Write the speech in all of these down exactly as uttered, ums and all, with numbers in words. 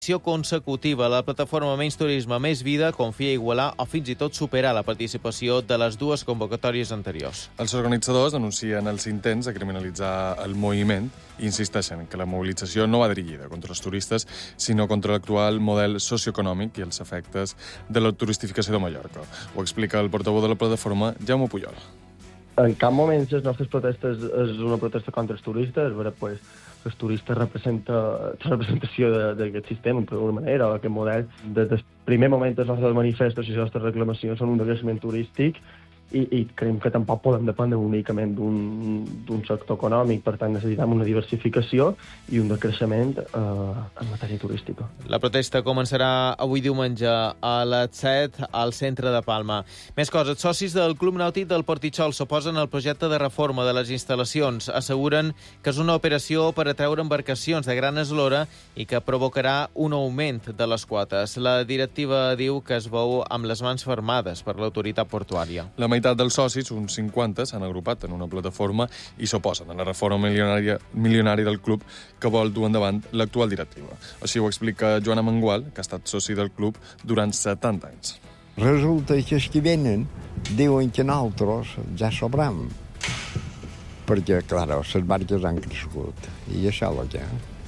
consecutiva. La plataforma Menys Turisme, Més Vida confia igualar o fins i tot superar la participació de les dues convocatòries anteriors. Els organitzadors denuncien els intents de criminalitzar el moviment i insisteixen que la mobilització no va dirigida contra els turistes, sinó contra l'actual model socioeconòmic i els efectes de la turistificació de Mallorca. Ho explica el portaveu de la plataforma, Jaume Pujol. En cap moment les nostres protestes és una protesta contra els turistes, però pues, els turistes representa la representació d'aquest sistema, per alguna manera, o aquest model. Des del primer moment els nostres manifestos i les nostres reclamacions són un decreixement turístic i, i creiem que tampoc podem dependre únicament d'un sector econòmic, per tant necessitem una diversificació i un decreixement eh, en matèria turística. La protesta començarà avui diumenge a les set al centre de Palma. Més coses, socis del Club Nàutic del Portitxol s'oposen al projecte de reforma de les instal·lacions. Asseguren que és una operació per atreure embarcacions de gran eslora i que provocarà un augment de les quotes. La directiva diu que es veu amb les mans fermades per l'autoritat portuària. La meitat dels socis, uns cinquanta, s'han agrupat en una plataforma i s'oposen a la reforma milionària, milionària del club que vol dur endavant l'actual directiva. Així ho explica Joana Mengual, que ha estat soci del club durant setanta anys. Resulta que els que venen diuen que nosaltres ja sobram, perquè, clar, les barques han crescut i això és el que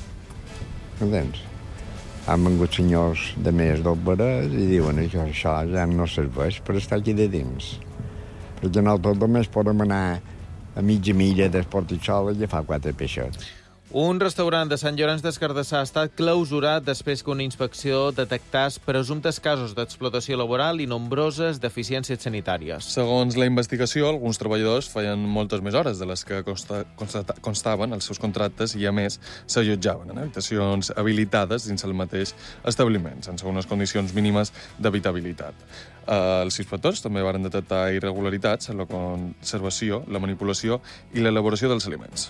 entens? Han vengut senyors de més del Barès i diuen que això ja no serveix per estar aquí de dins. Perquè nosaltres només podem anar a mitja milla del Portitxol i agafar quatre peixets. Un restaurant de Sant Llorenç des Cardassar ha estat clausurat després que una inspecció detectàs presumptes casos d'explotació laboral i nombroses deficiències sanitàries. Segons la investigació, alguns treballadors feien moltes més hores de les que consta, consta, constaven els seus contractes i, a més, s'allotjaven en habitacions habilitades dins el mateix establiment, sense unes condicions mínimes d'habitabilitat. Els inspectors també van detectar irregularitats en la conservació, la manipulació i l'elaboració dels aliments.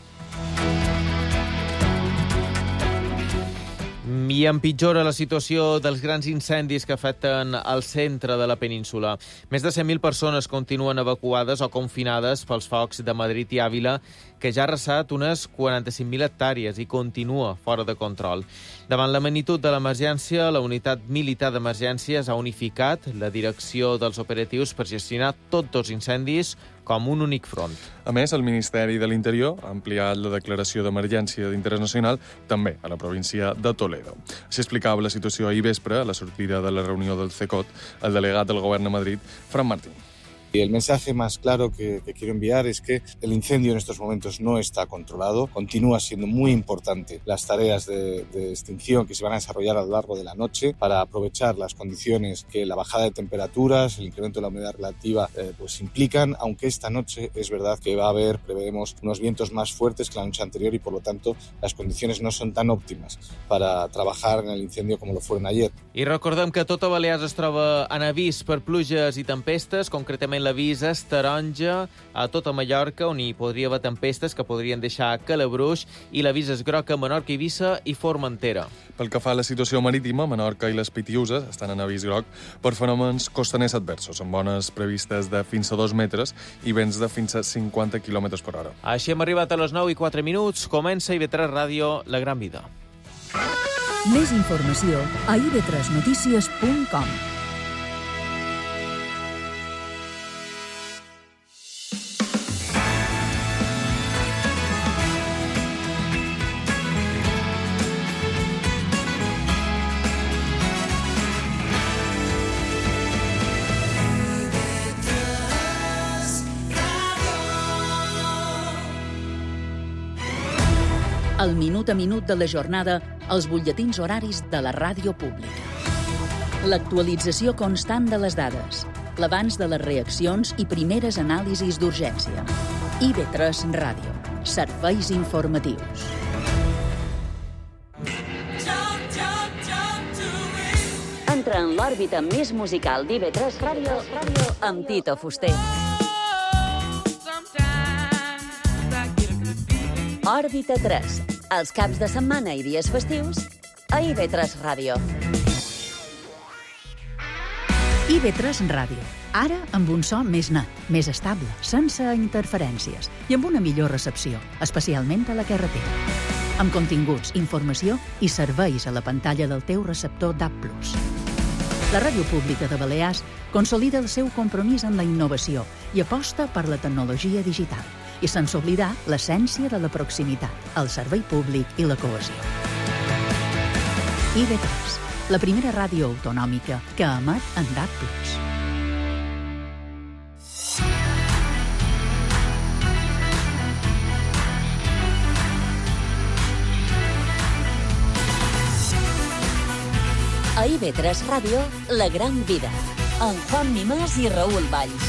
I empitjora la situació dels grans incendis que afecten el centre de la península. Més de cent mil persones continuen evacuades o confinades pels focs de Madrid i Àvila, que ja ha arrasat unes quaranta-cinc mil hectàrees i continua fora de control. Davant la magnitud de l'emergència, la unitat militar d'emergències ha unificat la direcció dels operatius per gestionar tots els incendis com un únic front. A més, el Ministeri de l'Interior ha ampliat la declaració d'emergència d'interès nacional també a la província de Toledo. Així explicava la situació ahir vespre a la sortida de la reunió del C E C O T el delegat del Govern a Madrid, Fran Martín. Y el mensaje más claro que, que quiero enviar es que el incendio en estos momentos no está controlado. Continúa siendo muy importante las tareas de, de extinción que se van a desarrollar a lo largo de la noche para aprovechar las condiciones que la bajada de temperaturas, el incremento de la humedad relativa eh, pues implican, aunque esta noche es verdad que va a haber, preveremos, unos vientos más fuertes que la noche anterior y por lo tanto las condiciones no son tan óptimas para trabajar en el incendio como lo fueron ayer. I recordem que tota Balears es troba en avís per pluges i tempestes, concretament l'avís és taronja a tota Mallorca, on hi podria haver tempestes que podrien deixar calabruix, i l'avís és groc a Menorca, Eivissa i Formentera. Pel que fa a la situació marítima, Menorca i les Pitiüses estan en avís groc per fenòmens costaners adversos, amb bones previstes de fins a dos metres i vents de fins a cinquanta quilòmetres per hora. Així hem arribat a les nou i quatre minuts. Comença I V tres Ràdio, La Gran Vida. Més informació a i ve tres notícies punt com. El minut a minut de la jornada, els butlletins horaris de la ràdio pública. L'actualització constant de les dades, l'abans de les reaccions i primeres anàlisis d'urgència. I V tres Ràdio. Serveis informatius. Entra en l'òrbita més musical d'I V tres Ràdio amb Tito Fuster. Òrbita tres. Els caps de setmana i dies festius a I V tres Ràdio. I V tres Ràdio. Ara amb un so més net, més estable, sense interferències i amb una millor recepció, especialment a la carretera. amb continguts, informació i serveis a la pantalla del teu receptor D A B plus. La Ràdio Pública de Balears consolida el seu compromís amb la innovació i aposta per la tecnologia digital, i sense oblidar l'essència de la proximitat, el servei públic i la cohesió. I V tres, la primera ràdio autonòmica que emet en D A B plus. A I V tres Ràdio, La Gran Vida, amb Juan Mimàs i Raül Valls.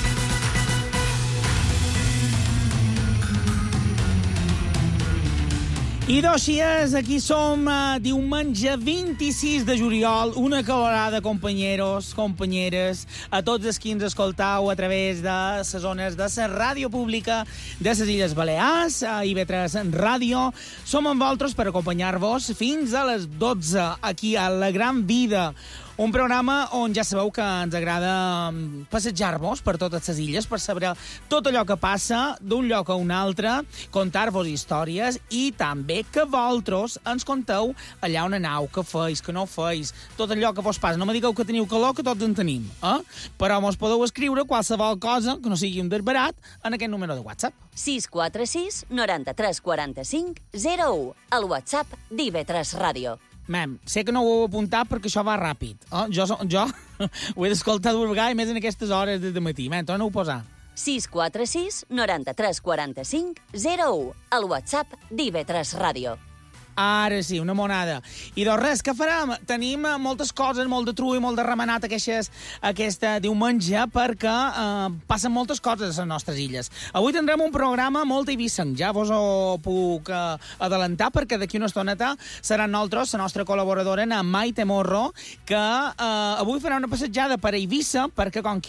I doncs és, aquí som uh, diumenge vint-i-sis de juliol, una calorada, companyeros, companyeres, a tots els que ens escoltau a través de les zones de la ràdio pública de les Illes Balears, a I V tres Ràdio. Som amb vosaltres per acompanyar-vos fins a les dotze, aquí a La Gran Vida, un programa on ja sabeu que ens agrada passejar-vos per totes les illes, per saber tot allò que passa d'un lloc a un altre, contar-vos històries i també que vosaltres ens conteu allà on aneu, què feis, què no feis, tot allò que vos passa. No me digueu que teniu calor, que tots en tenim, eh? Però mos podeu escriure qualsevol cosa que no sigui un desbarat en aquest número de WhatsApp. sis quatre sis, noranta-tres, quaranta-cinc, zero u, el WhatsApp d'I V tres Ràdio. Mem, sé que no ho heu apuntat perquè això va ràpid. Eh? Jo, jo ho he d'escoltar dues vegades i més en aquestes hores de matí. Mem, torna-ho a posar. sis quatre sis, noranta-tres, quaranta-cinc, zero u, el WhatsApp d'I V tres Ràdio. Ara sí, una monada. I doncs res, què farem? Tenim moltes coses, molt de tru i molt de remenat aquestes, aquesta diumenge perquè eh, passen moltes coses a les nostres illes. Avui tindrem un programa molt eivissenc, ja vos ho puc eh, adelantar perquè d'aquí una estoneta serà nosaltres, la nostra col·laboradora, en Maite Morro, que eh, avui farà una passejada per Eivissa perquè com